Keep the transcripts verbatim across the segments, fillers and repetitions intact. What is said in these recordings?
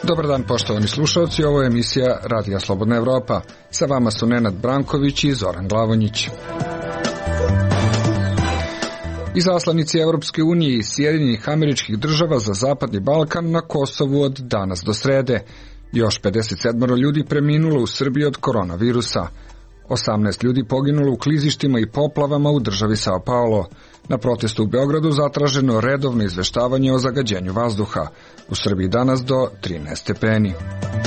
Dobar dan, poštovani slušalci, ovo je emisija Radija Slobodna Evropa. Sa vama su Nenad Branković i Zoran Glavonjić. Izaslanici Evropske unije i Sjedinjenih Američkih Država za Zapadni Balkan na Kosovu od danas do srede. Još pedeset sedam ljudi preminulo u Srbiji od koronavirusa. osamnaest ljudi poginulo u klizištima i poplavama u državi Sao Paulo. Na protestu u Beogradu zatraženo redovno izveštavanje o zagađenju vazduha. U Srbiji danas do trinaest stepeni.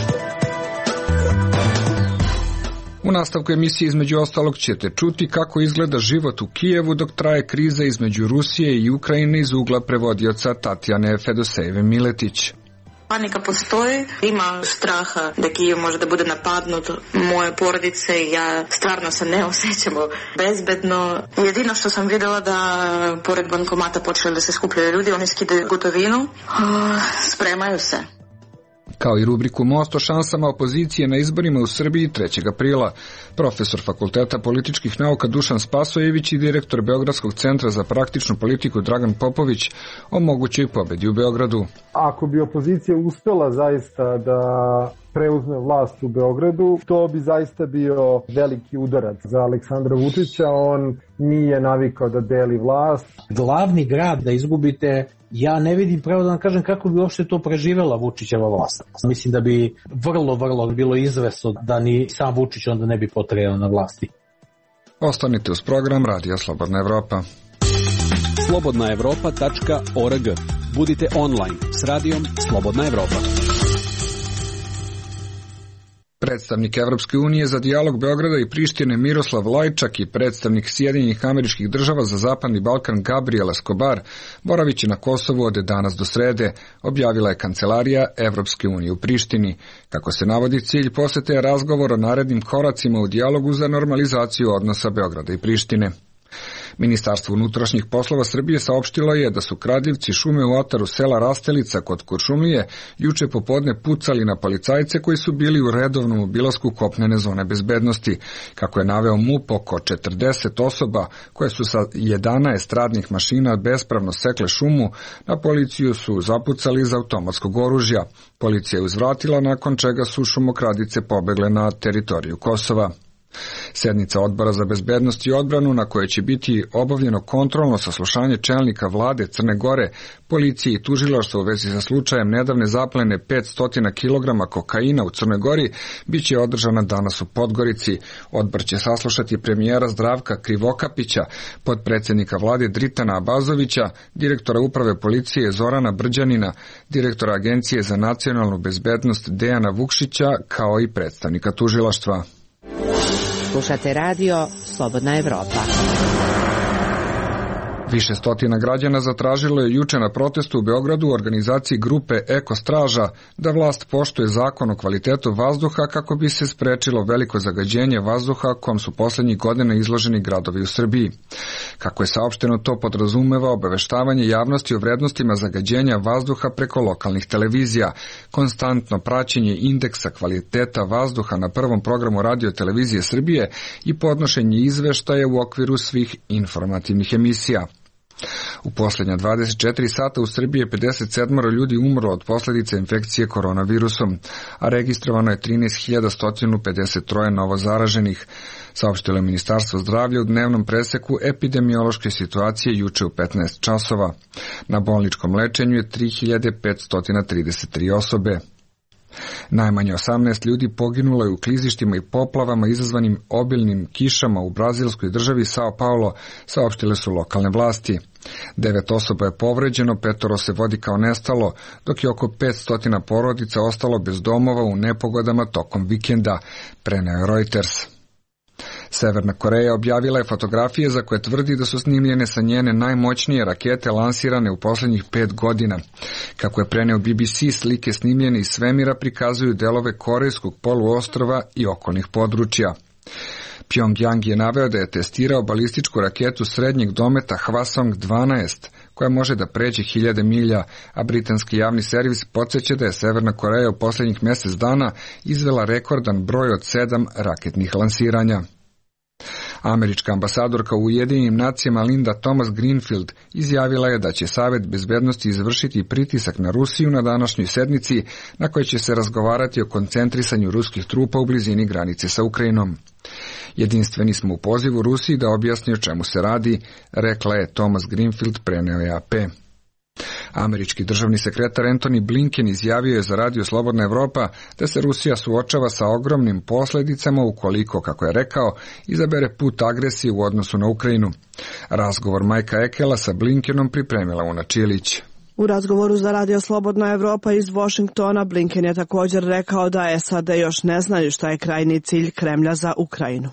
U nastavku emisije između ostalog ćete čuti kako izgleda život u Kijevu dok traje kriza između Rusije i Ukrajine iz ugla prevodioca Tatjane Fedosejeve Miletić. Panika postoji, ima straha da Kijev može da bude napadnut, moje porodice i ja stvarno se ne osjećamo bezbedno. Jedino što sam vidjela da pored bankomata počeli da se skupljaju ljudi, oni skidaju gotovinu, spremaju se. Kao i rubriku Most o šansama opozicije na izborima u Srbiji trećeg aprila. Profesor Fakulteta političkih nauka Dušan Spasojević i direktor Beogradskog centra za praktičnu politiku Dragan Popović o mogućoj pobedi u Beogradu. Ako bi opozicija uspela zaista da preuzme vlast u Beogradu, to bi zaista bio veliki udarac za Aleksandra Vučića. On nije navikao da deli vlast. Glavni grad da izgubite, ja ne vidim, pravo da vam kažem, kako bi uopšte to preživela Vučićeva vlast. Mislim da bi vrlo, vrlo bilo izvesno da ni sam Vučić onda ne bi potrajao na vlasti. Ostanite uz program Radija Slobodna Evropa. slobodna evropa tačka org. Budite online s radijom Slobodna Evropa. Predstavnik Evropske unije za dijalog Beograda i Prištine Miroslav Lajčak i predstavnik Sjedinjenih Američkih Država za Zapadni Balkan Gabriel Escobar boraviće na Kosovu od danas do srede, objavila je Kancelarija Evropske unije u Prištini. Kako se navodi, cilj posete je razgovor o narednim koracima u dijalogu za normalizaciju odnosa Beograda i Prištine. Ministarstvo unutrašnjih poslova Srbije saopštilo je da su kradljivci šume u ataru sela Rastelica kod Kuršumlije juče popodne pucali na policajce koji su bili u redovnom obilasku kopnene zone bezbednosti. Kako je naveo M U P, oko četrdeset osoba koje su sa jedanaest radnih mašina bespravno sekle šumu, na policiju su zapucali iz automatskog oružja. Policija je uzvratila, nakon čega su šumokradice pobegle na teritoriju Kosova. Sednica Odbora za bezbednost i odbranu, na kojoj će biti obavljeno kontrolno saslušanje čelnika vlade Crne Gore, policije i tužilaštva u vezi sa slučajem nedavne zaplene petsto kilograma kokaina u Crnoj Gori, bit će održana danas u Podgorici. Odbor će saslušati premijera Zdravka Krivokapića, potpredsjednika vlade Dritana Abazovića, direktora uprave policije Zorana Brđanina, direktora Agencije za nacionalnu bezbednost Dejana Vukšića, kao i predstavnika tužilaštva. Slušate radio Slobodna Evropa. Više stotina građana zatražilo je juče na protestu u Beogradu u organizaciji grupe Eko Straža da vlast poštuje zakon o kvalitetu vazduha kako bi se sprečilo veliko zagađenje vazduha kom su poslednjih godina izloženi gradovi u Srbiji. Kako je saopšteno, to podrazumeva obaveštavanje javnosti o vrednostima zagađenja vazduha preko lokalnih televizija, konstantno praćenje indeksa kvaliteta vazduha na prvom programu radio televizije Srbije i podnošenje izveštaja u okviru svih informativnih emisija. U posljednja dvadeset četiri sata u Srbiji je pedeset sedam ljudi umrlo od posljedica infekcije koronavirusom, a registrovano je trinaest hiljada sto pedeset tri novo zaraženih, saopštilo je Ministarstvo zdravlja u dnevnom preseku epidemiološke situacije juče u petnaest časova. Na bolničkom lečenju je tri hiljade petsto trideset tri osobe. Najmanje osamnaest ljudi poginulo je u klizištima i poplavama izazvanim obilnim kišama u brazilskoj državi Sao Paulo, saopštile su lokalne vlasti. Devet osoba je povređeno, petoro se vodi kao nestalo, dok je oko petsto porodica ostalo bez domova u nepogodama tokom vikenda, preneo je Reuters. Severna Koreja objavila je fotografije za koje tvrdi da su snimljene sa njene najmoćnije rakete lansirane u posljednjih pet godina. Kako je preneo B B C, slike snimljene iz svemira prikazuju delove korejskog poluostrva i okolnih područja. Pyongyang je naveo da je testirao balističku raketu srednjeg dometa Hwasong dvanaest, koja može da pređe hiljade milja, a britanski javni servis podsjeća da je Severna Koreja u posljednjih mjesec dana izvela rekordan broj od sedam raketnih lansiranja. Američka ambasadorka u Ujedinjenim nacijama Linda Thomas Greenfield izjavila je da će Savet bezbednosti izvršiti pritisak na Rusiju na današnjoj sednici na kojoj će se razgovarati o koncentrisanju ruskih trupa u blizini granice sa Ukrajinom. Jedinstveni smo u pozivu Rusiji da objasni o čemu se radi, rekla je Thomas Greenfield, preneo je A P. Američki državni sekretar Antony Blinken izjavio je za Radio Slobodna Evropa da se Rusija suočava sa ogromnim posljedicama ukoliko, kako je rekao, izabere put agresije u odnosu na Ukrajinu. Razgovor Majka Ekela sa Blinkenom pripremila Una Čilić. U razgovoru za Radio Slobodna Evropa iz Washingtona Blinken je također rekao da S A D još ne znaju šta je krajnji cilj Kremlja za Ukrajinu.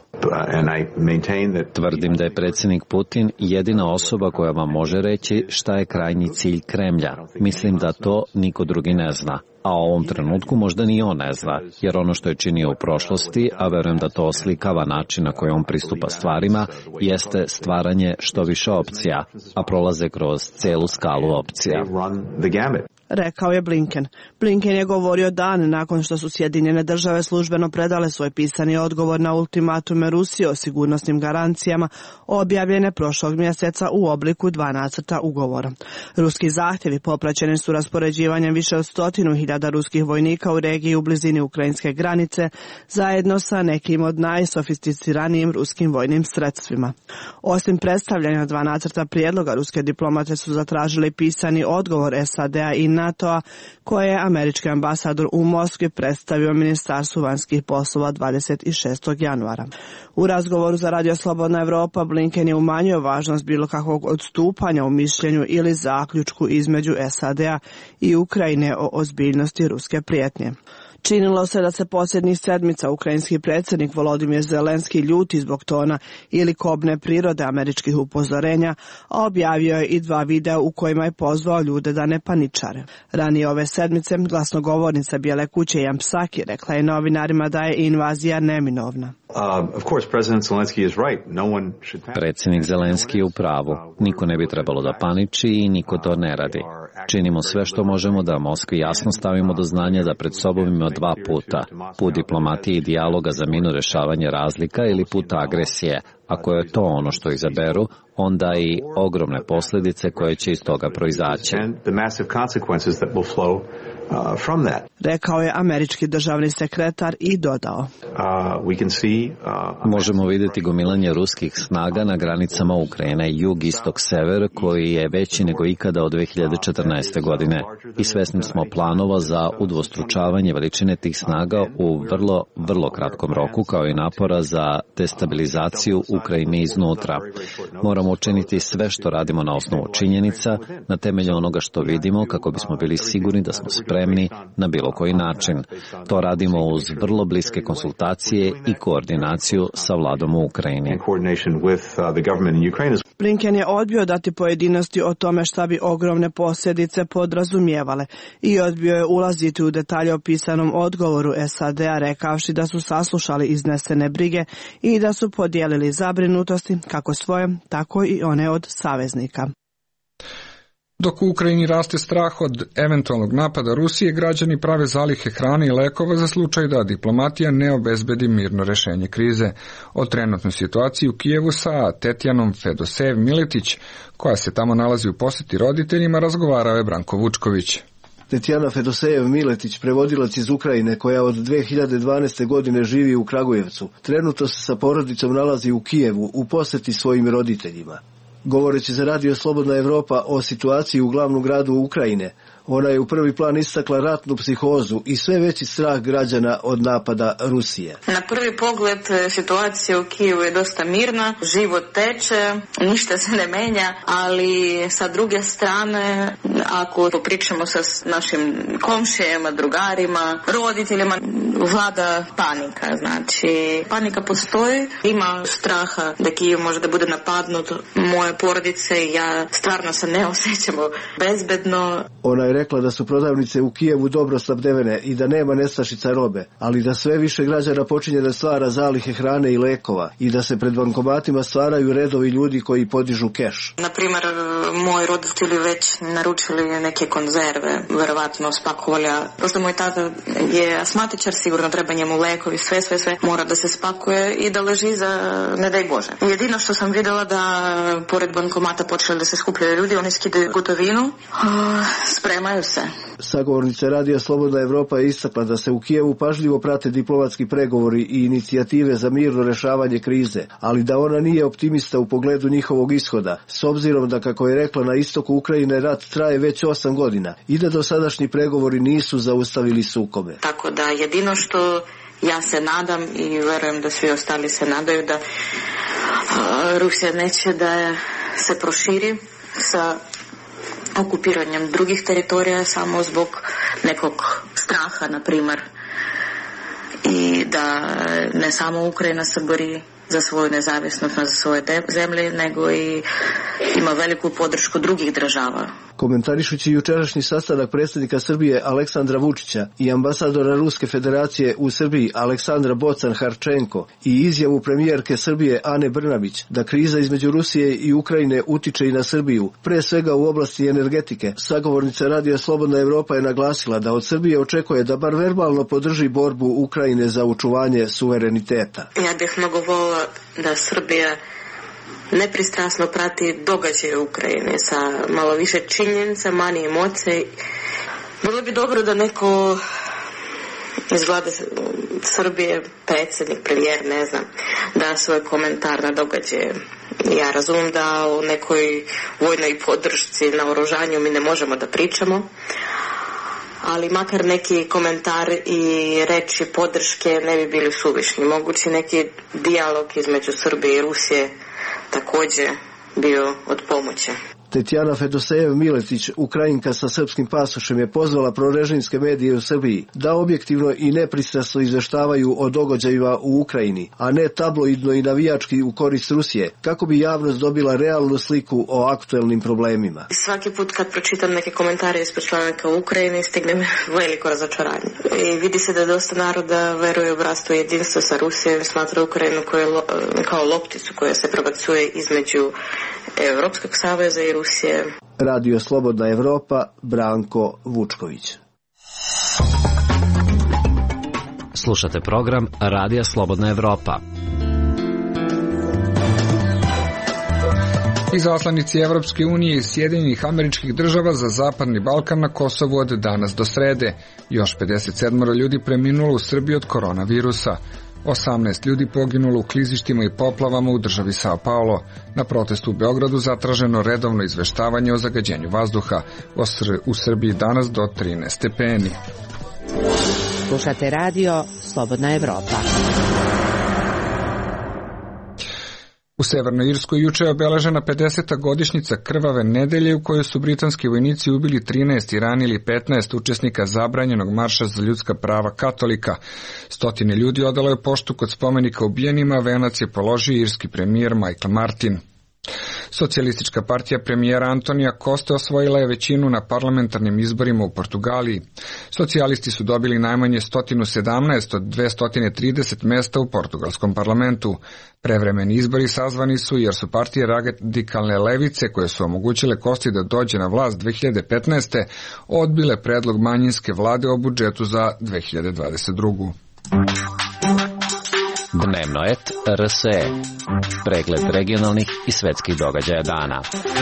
Tvrdim da je predsjednik Putin jedina osoba koja vam može reći šta je krajnji cilj Kremlja. Mislim da to niko drugi ne zna. A u ovom trenutku možda ni on ne zna, jer ono što je činio u prošlosti, a verujem da to oslikava način na koji on pristupa stvarima, jeste stvaranje što više opcija, a prolaze kroz celu skalu opcija. Rekao je Blinken. Blinken je govorio dan nakon što su Sjedinjene države službeno predale svoj pisani odgovor na ultimatume Rusije o sigurnosnim garancijama objavljene prošlog mjeseca u obliku dva nacrta ugovora. Ruski zahtjevi popraćeni su raspoređivanjem više od stotinu hiljada ruskih vojnika u regiji u blizini ukrajinske granice, zajedno sa nekim od najsofisticiranijim ruskim vojnim sredstvima. Osim predstavljanja dva nacrta prijedloga, ruske diplomate su zatražili pisani odgovor S A D-a i NATO-a koje je američki ambasador u Moskvi predstavio Ministarstvu vanjskih poslova dvadeset šestog januara. U razgovoru za Radio Slobodna Evropa Blinken je umanjio važnost bilo kakvog odstupanja u mišljenju ili zaključku između S A D-a i Ukrajine o ozbiljnosti ruske prijetnje. Činilo se da se posljednjih sedmica ukrajinski predsjednik Volodimir Zelenski ljuti zbog tona ili kobne prirode američkih upozorenja, a objavio je i dva videa u kojima je pozvao ljude da ne paničare. Ranije ove sedmice glasnogovornica Bijele kuće Jan Psaki rekla je novinarima da je invazija neminovna. Predsjednik Zelenski je u pravu. Niko ne bi trebalo da paniči i niko to ne radi. Činimo sve što možemo da Moskvi jasno stavimo do znanja da pred sobom ima dva puta. Put diplomatije i dijaloga za mirno rešavanje razlika ili put agresije. Ako je to ono što izaberu, onda i ogromne posljedice koje će iz toga proizaći. Rekao je američki državni sekretar i dodao. Možemo vidjeti gomilanje ruskih snaga na granicama Ukrajine, jug, istok, sever, koji je veći nego ikada od dve hiljade četrnaeste. godine. I svesni smo planova za udvostručavanje veličine tih snaga u vrlo, vrlo kratkom roku, kao i napora za destabilizaciju Ukrajine iznutra. Moramo učiniti sve što radimo na osnovu činjenica, na temelju onoga što vidimo, kako bismo bili sigurni da smo spremni na bilo koji način. To radimo uz vrlo bliske konsultacije i koordinaciju sa vladom u Ukrajini. Blinken je odbio dati pojedinosti o tome šta bi ogromne posljedice podrazumijevale i odbio je ulaziti u detalje o pisanom odgovoru S A D-a, rekavši da su saslušali iznesene brige i da su podijelili zabrinutosti kako svoje, tako i one od saveznika. Dok u Ukrajini raste strah od eventualnog napada Rusije, građani prave zalihe hrane i lekova za slučaj da diplomatija ne obezbedi mirno rešenje krize. O trenutnoj situaciji u Kijevu sa Tetjanom Fedosejev Miletić, koja se tamo nalazi u posjeti roditeljima, razgovarao je Branko Vučković. Tetjana Fedosejev Miletić, prevodilac iz Ukrajine koja od dve hiljade dvanaeste. godine živi u Kragujevcu, trenutno se sa porodicom nalazi u Kijevu u posjeti svojim roditeljima. Govoreći za Radio Slobodna Evropa o situaciji u glavnom gradu Ukrajine, ona je u prvi plan istakla ratnu psihozu i sve veći strah građana od napada Rusije. Na prvi pogled situacija u Kijevu je dosta mirna, život teče, ništa se ne menja, ali sa druge strane, ako popričamo sa našim komšijama, drugarima, roditeljima, vlada panika. Znači, panika postoji, ima straha da Kijev može da bude napadnut, moje porodice i ja stvarno se ne osjećamo bezbedno. Ona je rekla da su prodavnice u Kijevu dobro snabdevene i da nema nestašica robe, ali da sve više građana počinje da stvara zalihe hrane i lekova i da se pred bankomatima stvaraju redovi ljudi koji podižu keš. Naprimjer, moji roditelji već naručili neke konzerve, verovatno spakovali, pošto moj tata je asmatičar, sigurno treba njemu lekovi, sve, sve, sve mora da se spakuje i da leži za ne daj Bože. Jedino što sam vidjela da pored bankomata počeli da se skupljaju ljudi, oni skidaju gotovinu, spremaju se. Sagovornica Radija Slobodna Evropa je istakla da se u Kijevu pažljivo prate diplomatski pregovori i inicijative za mirno rešavanje krize, ali da ona nije optimista u pogledu njihovog ishoda, s obzirom da, kako je rekla, na istoku Ukrajine rat traje već osam godina i da dosadašnji pregovori nisu zaustavili sukobe. Tako da jedino što ja se nadam i verujem da svi ostali se nadaju da a, Rusija neće da se proširi sa okupiranjem drugih teritorija samo zbog nekog straha, na primjer, i da ne samo Ukrajina se bori za svoju nezavisnost za svoje zemlje, nego i ima veliku podršku drugih država. Komentarišući jučerašnji sastanak predsjednika Srbije Aleksandra Vučića i ambasadora Ruske federacije u Srbiji Aleksandra Bocan-Harčenko i izjavu premijerke Srbije Ane Brnabić da kriza između Rusije i Ukrajine utiče i na Srbiju, pre svega u oblasti energetike, sagovornica Radija Slobodna Evropa je naglasila da od Srbije očekuje da bar verbalno podrži borbu Ukrajine za očuvanje suvereniteta. Ja bih mnogo volila da Srbija nepristrasno prati događaje u Ukrajini sa malo više činjenica, manje emocije. Bilo bi dobro da neko iz vlade Srbije, predsjednik, premijer, ne znam, da svoj komentar na događaje. Ja razumijem da o nekoj vojnoj podršci na oružanju mi ne možemo da pričamo, ali makar neki komentar i reči podrške ne bi bili suvišni. Mogući neki dijalog između Srbije i Rusije također bio od pomoći. Tetjana Fedosejev-Miletić, Ukrajinka sa srpskim pasošem, je pozvala prorežimske medije u Srbiji da objektivno i nepristrasno izveštavaju o događajima u Ukrajini, a ne tabloidno i navijački u korist Rusije, kako bi javnost dobila realnu sliku o aktuelnim problemima. Svaki put kad pročitam neke komentare ispred članaka u Ukrajini, stigne me veliko razočaranje. I vidi se da dosta naroda veruje u bratstvo i jedinstvo sa Rusijom i smatra Ukrajinu kao lopticu koja se prebacuje između Evropskog saveza i Rusije. Radio Slobodna Evropa, Branko Vučković. Slušate program Radija Slobodna Evropa. Izaslanici Evropske unije i Sjedinjenih Američkih Država za Zapadni Balkan na Kosovu od danas do srede. Još pedeset sedam ljudi preminulo u Srbiji od koronavirusa. osamnaest ljudi poginulo u klizištima i poplavama u državi Sao Paulo. Na protestu u Beogradu zatraženo redovno izveštavanje o zagađenju vazduha. U Srbiji danas do trinaest stepeni. Slušate radio Slobodna Evropa. U Severnoj Irskoj juče je obeležena pedeseta godišnjica krvave nedelje u kojoj su britanski vojnici ubili trinaest i ranili petnaest učesnika zabranjenog marša za ljudska prava katolika. Stotine ljudi odalo je poštu kod spomenika ubijenima, venac je položio irski premijer Michael Martin. Socijalistička partija premijera Antonija Coste osvojila je većinu na parlamentarnim izborima u Portugaliji. Socijalisti su dobili najmanje sto sedamnaest od dvesta trideset mesta u portugalskom parlamentu. Prevremeni izbori sazvani su jer su partije radikalne levice, koje su omogućile Costi da dođe na vlast dve hiljade petnaeste. odbile predlog manjinske vlade o budžetu za dve hiljade dvadeset drugu. Dnevnoet R S E. Pregled regionalnih i svetskih događaja dana.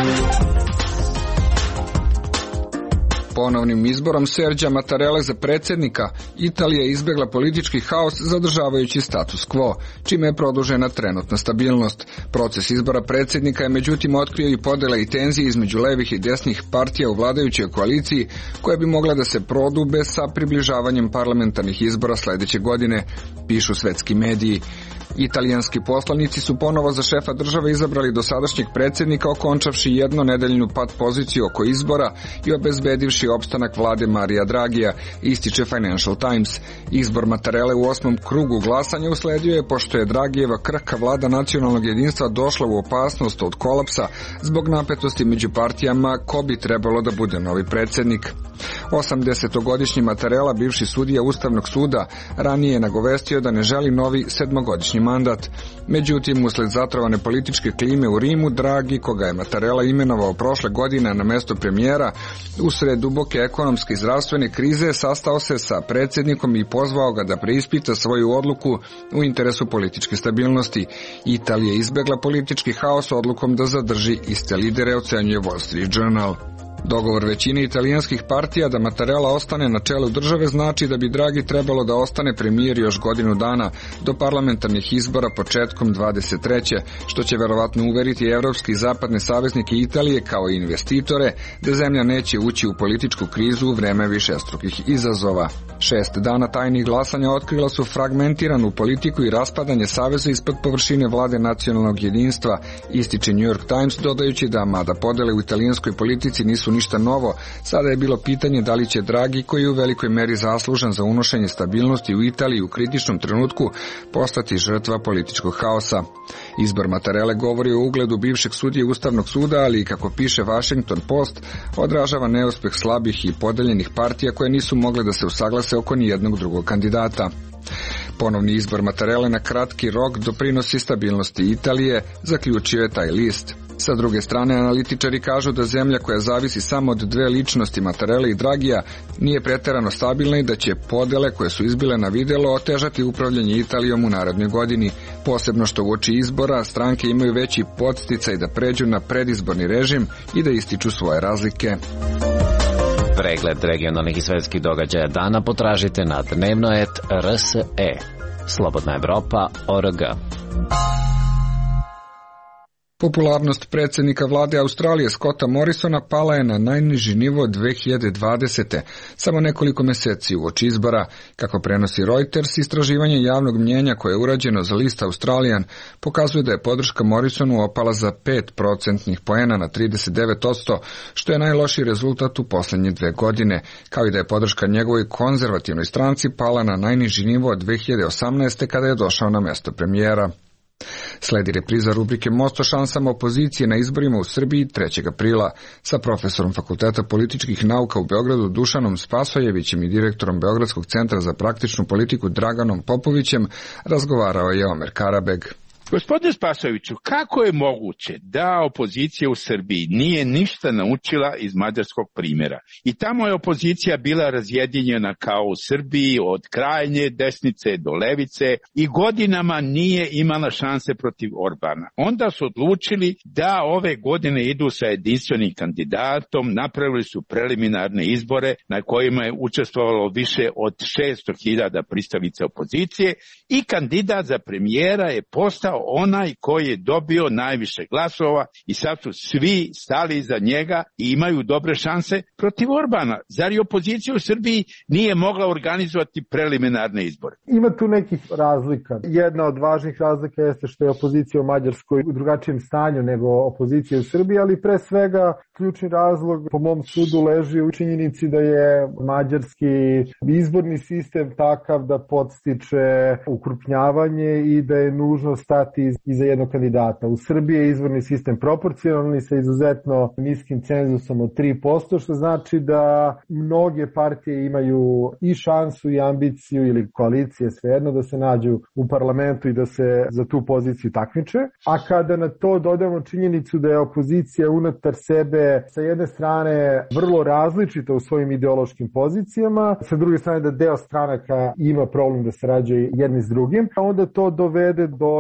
Ponovnim izborom Serđa Mattarelle za predsjednika, Italija je izbjegla politički haos zadržavajući status quo, čime je produžena trenutna stabilnost. Proces izbora predsjednika je međutim otkrio i podjele i tenzije između levih i desnih partija u vladajućoj koaliciji, koje bi mogla da se prodube sa približavanjem parlamentarnih izbora sljedeće godine, pišu svetski mediji. Italijanski poslanici su ponovo za šefa države izabrali dosadašnjeg predsjednika, okončavši jednonedeljnu pad poziciju oko izbora i obezbedivši opstanak vlade Marija Dragija, ističe Financial Times. Izbor Mattarelle u osmom krugu glasanja usledio je pošto je Dragijeva krhka vlada nacionalnog jedinstva došla u opasnost od kolapsa zbog napetosti među partijama ko bi trebalo da bude novi predsjednik. osamdesetogodišnji Mattarella, bivši sudija Ustavnog suda, ranije je nagovestio da ne želi novi sedmogodišnji mandat. Međutim, usled zatrovane političke klime u Rimu, Draghi, koga je Mattarella imenovao prošle godine na mesto premijera, usred duboke ekonomske i zdravstvene krize, sastao se sa predsjednikom i pozvao ga da preispita svoju odluku u interesu političke stabilnosti. Italija je izbegla politički haos odlukom da zadrži iste lidere, ocenjuje Wall Street Journal. Dogovor većine italijanskih partija da Mattarella ostane na čelu države znači da bi Draghi trebalo da ostane premijer još godinu dana do parlamentarnih izbora početkom dvadeset treće što će verovatno uveriti evropske i zapadne saveznike Italije kao i investitore da zemlja neće ući u političku krizu u vreme višestrukih izazova. Šest dana tajnih glasanja otkrila su fragmentiranu politiku i raspadanje saveza ispod površine vlade nacionalnog jedinstva, ističe New York Times, dodajući da mada podele u italijanskoj politici nisu ništa novo, sada je bilo pitanje da li će Draghi, koji je u velikoj meri zaslužan za unošenje stabilnosti u Italiji u kritičnom trenutku, postati žrtva političkog haosa. Izbor Mattarelle govori o ugledu bivšeg sudije Ustavnog suda, ali i kako piše Washington Post, odražava neuspeh slabih i podeljenih partija koje nisu mogle da se usaglase oko nijednog drugog kandidata. Ponovni izbor Mattarelle na kratki rok doprinosi stabilnosti Italije, zaključio je taj list. Sa druge strane, analitičari kažu da zemlja koja zavisi samo od dve ličnosti, Mattarelle i Dragija, nije preterano stabilna i da će podele koje su izbile na videlo otežati upravljanje Italijom u narednoj godini, posebno što uoči izbora stranke imaju veći podsticaj da pređu na predizborni režim i da ističu svoje razlike. Pregled regionalnih i svetskih događaja dana potražite na dnevnoet R S E. Slobodna Evropa O R G. Popularnost predsjednika vlade Australije Scotta Morrisona pala je na najniži nivo dve hiljade dvadesete. Samo nekoliko mjeseci uoči izbora. Kako prenosi Reuters, istraživanje javnog mnjenja koje je urađeno za list Australian pokazuje da je podrška Morrisonu opala za pet procentnih poena na trideset devet posto, što je najlošiji rezultat u posljednje dve godine, kao i da je podrška njegovoj konzervativnoj stranci pala na najniži nivo od dve hiljade osamnaeste kada je došao na mesto premijera. Sledi repriza rubrike Most o šansama opozicije na izborima u Srbiji trećeg aprila. Sa profesorom Fakulteta političkih nauka u Beogradu Dušanom Spasojevićem i direktorom Beogradskog centra za praktičnu politiku Draganom Popovićem razgovarao je Omer Karabeg. Gospodine Spasojeviću, kako je moguće da opozicija u Srbiji nije ništa naučila iz mađarskog primjera? I tamo je opozicija bila razjedinjena kao u Srbiji od krajnje desnice do levice i godinama nije imala šanse protiv Orbana. Onda su odlučili da ove godine idu sa jedinstvenim kandidatom, napravili su preliminarne izbore na kojima je učestvovalo više od šesto hiljada pristalica opozicije i kandidat za premijera je postao onaj koji je dobio najviše glasova i sad su svi stali iza njega i imaju dobre šanse protiv Orbana. Zar i opozicija u Srbiji nije mogla organizovati preliminarne izbore? Ima tu nekih razlika. Jedna od važnih razlika jeste što je opozicija u Mađarskoj u drugačijem stanju nego opozicija u Srbiji, ali pre svega ključni razlog po mom sudu leži u činjenici da je mađarski izborni sistem takav da podstiče ukrupnjavanje i da je nužno stati iza jednog kandidata. U Srbiji je izborni sistem proporcionalni sa izuzetno niskim cenzusom od tri posto, što znači da mnoge partije imaju i šansu i ambiciju ili koalicije svejedno da se nađu u parlamentu i da se za tu poziciju takmiče. A kada na to dodamo činjenicu da je opozicija unutar sebe sa jedne strane vrlo različita u svojim ideološkim pozicijama, sa druge strane da deo stranaka ima problem da sarađuje jedni s drugim, a onda to dovede do ove situacije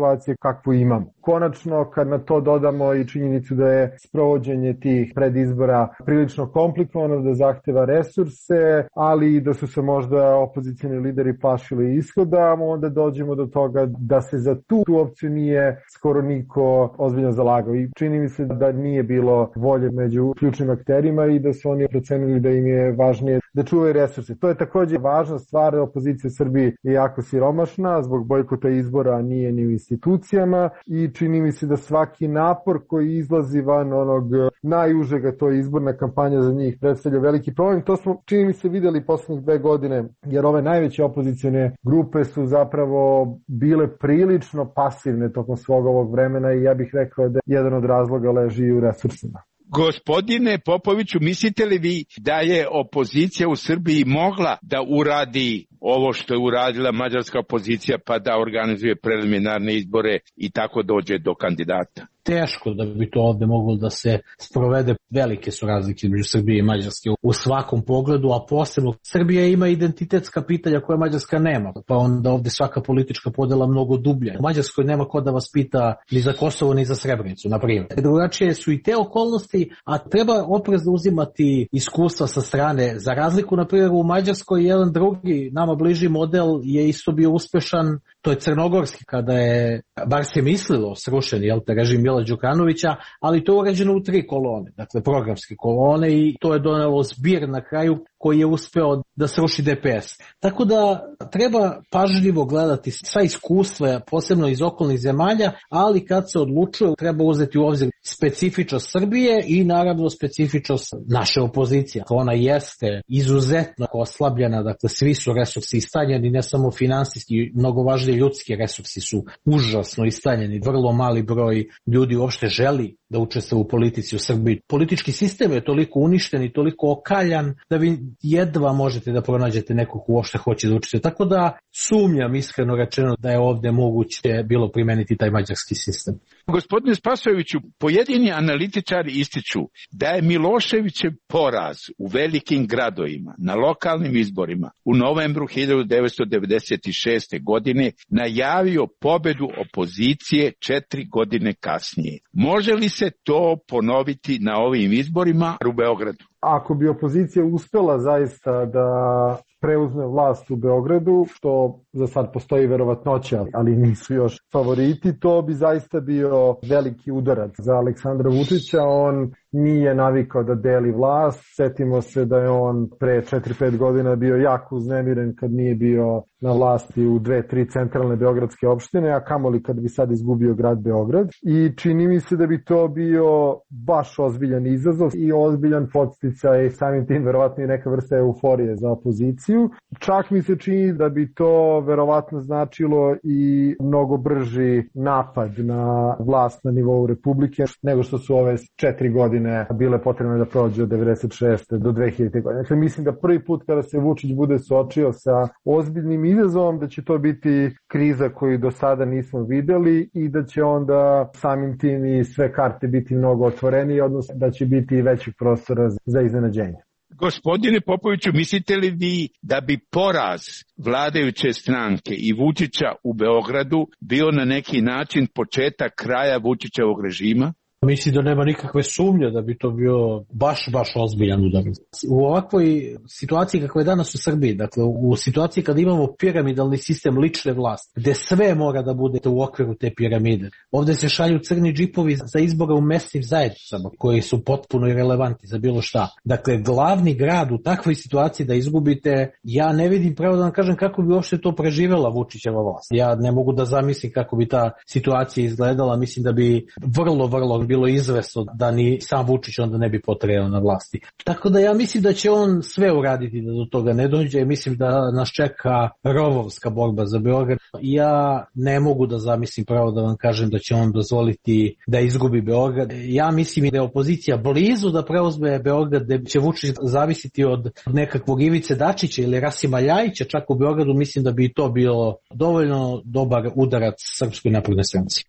situacije kakvu imamo. Konačno, kad na to dodamo i činjenicu da je sprovođenje tih predizbora prilično komplikovano, da zahteva resurse, ali i da su se možda opozicioni lideri plašili ishoda, onda dođemo do toga da se za tu, tu opciju nije skoro niko ozbiljno zalagao. I čini mi se da nije bilo volje među ključnim akterima i da su oni procenili da im je važnije da čuvaju resurse. To je takođe važna stvar, opozicija u Srbiji je jako siromašna, zbog bojkota izbora nije ni u institucijama i čini mi se da svaki napor koji izlazi van onog najužega, to je izborna kampanja za njih, predstavlja veliki problem. To smo, čini mi se, videli poslednjih dve godine, jer ove najveće opozicione grupe su zapravo bile prilično pasivne tokom svog ovog vremena i ja bih rekao da jedan od razloga leži u resursima. Gospodine Popoviću, mislite li vi da je opozicija u Srbiji mogla da uradi ovo što je uradila mađarska opozicija, pa da organizuje preliminarne izbore i tako dođe do kandidata? Teško da bi to ovde moglo da se sprovede. Velike su razlike među Srbije i Mađarske u svakom pogledu, a posebno Srbija ima identitetska pitanja koje Mađarska nema, pa onda ovde svaka politička podela mnogo dublja. U Mađarskoj nema ko da vas pita ni za Kosovo ni za Srebrenicu, na primjer. Drugačije su i te okolnosti, a treba oprezno uzimati iskustva sa strane. Za razliku, na primjer, u Mađarskoj jedan drugi, nama bliži model je isto bio uspešan, to je crnogorski, kada je, bar se mislilo, srušen, jel te, režim Mila Đukanovića, ali to je urađeno u tri kolone, dakle programske kolone, i to je donelo zbir na kraju koji je uspeo da sruši D P S. Tako da treba pažljivo gledati sva iskustva, posebno iz okolnih zemalja, ali kad se odlučuje treba uzeti u obzir specifičnost Srbije i naravno specifičnost naše opozicije. Ona jeste izuzetno oslabljena, dakle svi su resursi istanjeni, ne samo finansijski, mnogo važniji ljudski resursi su užasno istanjeni. Vrlo mali broj ljudi uopšte želi da učestvuje u politici u Srbiji. Politički sistem je toliko uništen i toliko okaljan da vi jedva možete da pronađete nekog ko uopšte hoće da učestvuje. Tako da sumnjam, iskreno rečeno, da je ovde moguće bilo primeniti taj mađarski sistem. Gospodine Spasojeviću, pojedini analitičari ističu da je Miloševićev poraz u velikim gradovima na lokalnim izborima u novembru hiljadu devetsto devedeset šeste. godine najavio pobedu opozicije četiri godine kasnije. Može li se to ponoviti na ovim izborima u Beogradu? Ako bi opozicija uspela zaista da preuzme vlast u Beogradu, što za sad postoji verovatnoća, ali nisu još favoriti, to bi zaista bio veliki udarac za Aleksandra Vučića. On nije navikao da deli vlast. Setimo se da je on pre četiri pet godina bio jako uznemiren kad nije bio na vlasti u dve, tri centralne beogradske opštine, a kamoli kad bi sad izgubio grad Beograd. I čini mi se da bi to bio baš ozbiljan izazov i ozbiljan podsticaj, samim tim verovatno i neka vrsta euforije za opoziciju. Čak mi se čini da bi to verovatno značilo i mnogo brži napad na vlast na nivou Republike nego što su ove četiri godine bile potrebne da prođe od devedeset šeste do dve hiljadite. godine. Dakle, mislim da prvi put kada se Vučić bude suočio sa ozbiljnim izazovom, da će to biti kriza koju do sada nismo videli i da će onda samim tim i sve karte biti mnogo otvorenije, odnosno da će biti većih prostora za iznenađenje. Gospodine Popoviću, mislite li vi da bi poraz vladajuće stranke i Vučića u Beogradu bio na neki način početak kraja Vučićevog režima? Mislim da nema nikakve sumnje da bi to bio baš, baš ozbiljan udarac. U ovakvoj situaciji kakva je danas u Srbiji, dakle u situaciji kada imamo piramidalni sistem lične vlasti, gde sve mora da bude u okviru te piramide. Ovde se šalju crni džipovi za izbore u mesnim zajednicama, koji su potpuno irelevantni za bilo šta. Dakle, glavni grad u takvoj situaciji da izgubite, ja ne vidim pravo da vam kažem kako bi uopšte to preživela Vučićeva vlast. Ja ne mogu da zamislim kako bi ta situacija izgledala, mislim da bi vrlo, vrlo bilo izvesno da ni sam Vučić onda ne bi potrajao na vlasti. Tako da ja mislim da će on sve uraditi da do toga ne dođe. Mislim da nas čeka rovovska borba za Beograd. Ja ne mogu da zamislim, pravo da vam kažem, da će on dozvoliti da izgubi Beograd. Ja mislim da je opozicija blizu da preuzme Beograd, da će Vučić zavisiti od nekakvog Ivice Dačića ili Rasima Ljajića čak u Beogradu. Mislim da bi to bilo dovoljno dobar udarac Srpskoj naprednoj stranci.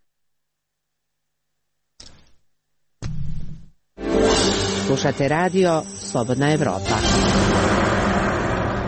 Slušate radio Slobodna Evropa.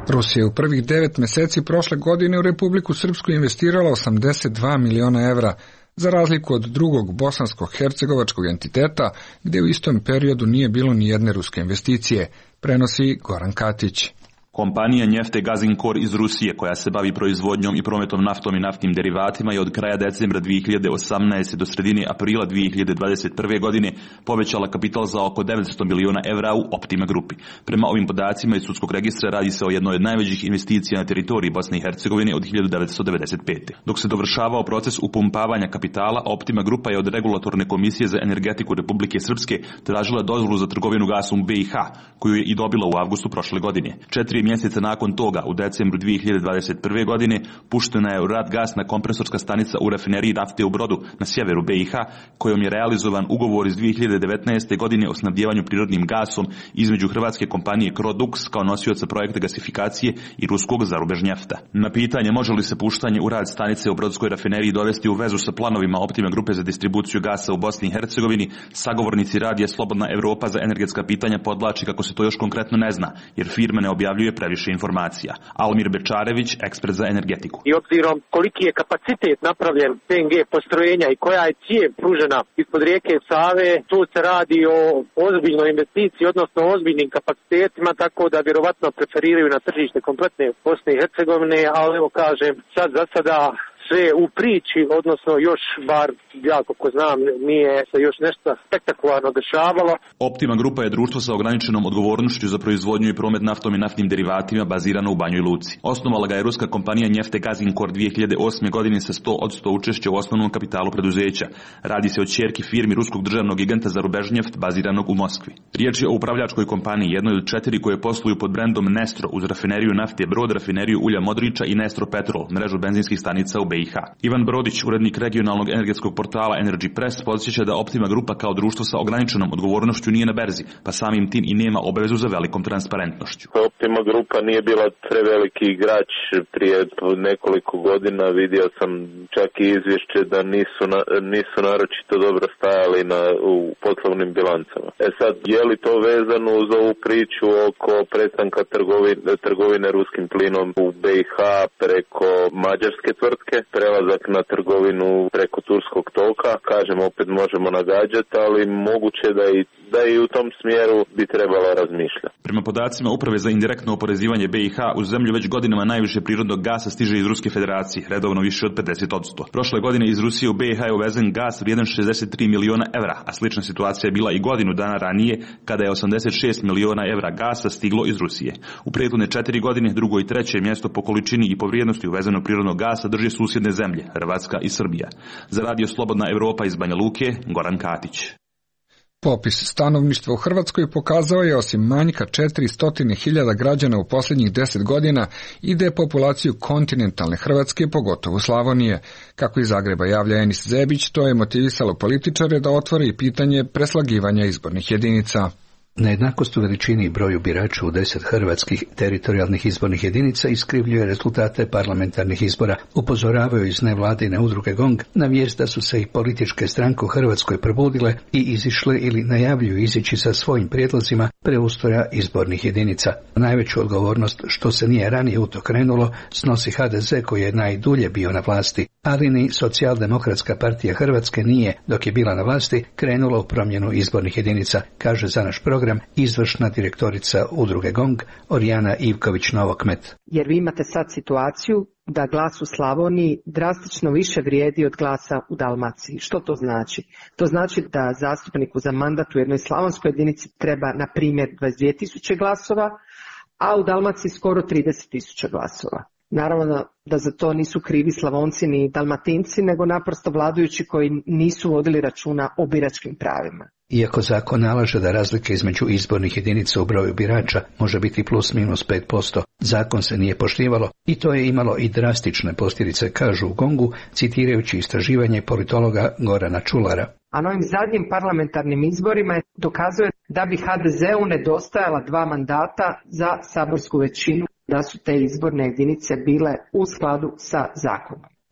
Rusija je u prvih devet meseci prošle godine u Republiku Srpsku investirala osamdeset dva miliona evra, za razliku od drugog bosansko-hercegovačkog entiteta, gde u istom periodu nije bilo ni jedne ruske investicije, prenosi Goran Katić. Kompanija Njefte Gazinkor iz Rusije, koja se bavi proizvodnjom i prometom naftom i naftnim derivatima, je od kraja decembra dvije hiljade osamnaeste. do sredine aprila dvije hiljade dvadeset prve. godine povećala kapital za oko devetsto miliona evra u Optima grupi. Prema ovim podacima iz sudskog registra radi se o jednoj od najvećih investicija na teritoriji Bosne i Hercegovine od hiljadu devetsto devedeset pete. Dok se dovršavao proces upumpavanja kapitala, Optima grupa je od regulatorne komisije za energetiku Republike Srpske tražila dozvolu za trgovinu gasom u B i H, koju je i dobila u avgustu prošle godine. Četiri mjeseca nakon toga, u decembru dvije hiljade dvadeset prve. godine, puštena je u rad gasna kompresorska stanica u rafineriji nafte u Brodu na sjeveru B i H, kojom je realizovan ugovor iz dvije hiljade devetnaeste. godine o snabdjevanju prirodnim gasom između hrvatske kompanije Crodux kao nosioca projekta gasifikacije i ruskog Zarubežnjefta. Na pitanje može li se puštanje u rad stanice u Brodskoj rafineriji dovesti u vezu sa planovima Optima grupe za distribuciju gasa u Bosni i Hercegovini, sagovornici radija Slobodna Evropa za energetska pitanja podvlači kako se to još konkretno ne zna, jer firma ne objavljuje previše informacija. Almir Bečarević, ekspert za energetiku. I obzirom koliki je kapacitet napravljen P N G postrojenja i koja je cijev pružena ispod rijeke Save, tu se radi o ozbiljnoj investiciji, odnosno ozbiljnim kapacitetima, tako da vjerovatno preferiraju na tržište kompletne Bosne i Hercegovine, ali evo kažem, sad za sada sve u priči, odnosno još bar ja kako znam nije se još nešto spektakularno dešavalo. Optima grupa je društvo sa ograničenom odgovornošću za proizvodnju i promet naftom i naftnim derivatima bazirano u Banjoj Luci. Osnovala ga je ruska kompanija Njefte Gazinkor dvije hiljade osme. godine sa sto posto učešća u osnovnom kapitalu preduzeća. Radi se o ćerki firmi ruskog državnog giganta Zarubežnjeft baziranog u Moskvi. Riječ je o upravljačkoj kompaniji, jednoj od četiri koje posluju pod brendom Nestro uz rafineriju nafte Brod, rafineriju ulja Modriča i Nestro Petrol, mrežu benzinskih stanica u B i H. Ivan Brodić, urednik regionalnog energetskog portala Energy Press, podsjeća da Optima grupa kao društvo sa ograničenom odgovornošću nije na berzi, pa samim tim i nema obavezu za velikom transparentnošću. Optima grupa nije bila preveliki igrač prije nekoliko godina, vidio sam čak i izvješće da nisu, na, nisu naročito dobro stajali na, u poslovnim bilancama. E sad, je li to vezano uz ovu priču oko prestanka trgovine, trgovine ruskim plinom u B i H preko mađarske tvrtke, prelazak na trgovinu preko turskog toka, kažem opet možemo nagađati, ali moguće da i, da i u tom smjeru bi trebalo razmišljati. Prema podacima Uprave za indirektno oporezivanje B i H, u zemlju već godinama najviše prirodnog gasa stiže iz Ruske federacije, redovno više od pedeset posto. Prošle godine iz Rusije u B i H je uvezen gas vrijedan šezdeset tri miliona evra, a slična situacija je bila i godinu dana ranije kada je osamdeset šest miliona evra gasa stiglo iz Rusije. U prethodne četiri godine drugo i treće mjesto po količini i po vrijednosti uvezenog prirodnog gasa drže susjedne zemlje, Hrvatska i Srbija. Za radio Slobodna Evropa iz Banja Luke, Goran Katić. Popis stanovništva u Hrvatskoj pokazao je osim manjka četiristo hiljada građana u posljednjih deset godina i depopulaciju kontinentalne Hrvatske, pogotovo Slavonije. Kako iz Zagreba javlja Enis Zebić, to je motivisalo političare da otvore i pitanje preslagivanja izbornih jedinica. Nejednakost u veličini i broju birača u deset hrvatskih teritorijalnih izbornih jedinica iskrivljuje rezultate parlamentarnih izbora, upozoravaju iz nevladine udruge GONG na vijest da su se i političke stranke u Hrvatskoj probudile i izišle ili najavljuju izići sa svojim prijedlozima preustroja izbornih jedinica. Najveću odgovornost što se nije ranije u to krenulo snosi H D Z koji je najdulje bio na vlasti, ali ni Socijaldemokratska partija Hrvatske nije, dok je bila na vlasti, krenula u promjenu izbornih jedinica, kaže za naš program izvršna direktorica udruge GONG Orijana Ivković-Novokmet. Jer vi imate sad situaciju da glas u Slavoniji drastično više vrijedi od glasa u Dalmaciji. Što to znači? To znači da zastupniku za mandat u jednoj slavonskoj jedinici treba na primjer dvadeset dvije tisuće glasova, a u Dalmaciji skoro trideset tisuća glasova. Naravno da za to nisu krivi Slavonci ni Dalmatinci, nego naprosto vladajući koji nisu vodili računa o biračkim pravima. Iako zakon nalaže da razlike između izbornih jedinica u broju birača može biti plus minus pet posto, zakon se nije poštivalo i to je imalo i drastične posljedice, kažu u GONG-u, citirajući istraživanje politologa Gorana Čulara. A novim zadnjim parlamentarnim izborima dokazuje da bi H D Z-u nedostajala dva mandata za saborsku većinu, da su te izborne jedinice bile u skladu sa zakonom.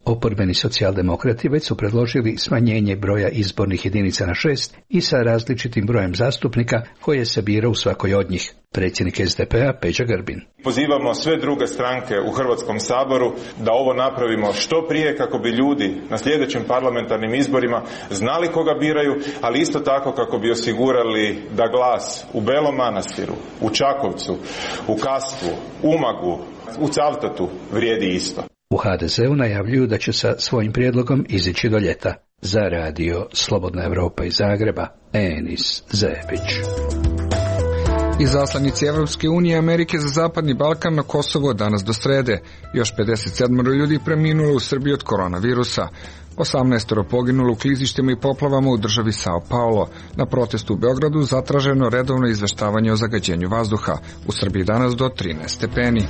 Oporbeni socijaldemokrati već su predložili smanjenje broja izbornih jedinica na šest i sa različitim brojem zastupnika koje se bira u svakoj od njih. Predsjednik S D P-a Peđa Grbin. Pozivamo sve druge stranke u Hrvatskom saboru da ovo napravimo što prije kako bi ljudi na sljedećim parlamentarnim izborima znali koga biraju, ali isto tako kako bi osigurali da glas u Belom Manastiru, u Čakovcu, u Kastvu, Umagu, u Cavtatu vrijedi isto. U H D Z-u najavljuju da će sa svojim prijedlogom izići do ljeta. Za radio Slobodna Evropa iz Zagreba, Enis Zebić. Izaslanici Evropske unije i Amerike za Zapadni Balkan na Kosovo danas do srede. Još pedeset sedam ljudi preminulo u Srbiji od koronavirusa. osamnaest poginulo u klizištima i poplavama u državi Sao Paulo. Na protestu u Beogradu zatraženo redovno izveštavanje o zagađenju vazduha. U Srbiji danas do trinaest stepeni.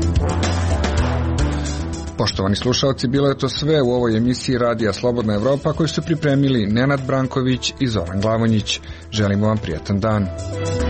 Poštovani slušalci, bilo je to sve u ovoj emisiji Radija Slobodna Evropa koju su pripremili Nenad Branković i Zoran Glavonjić. Želimo vam prijatan dan.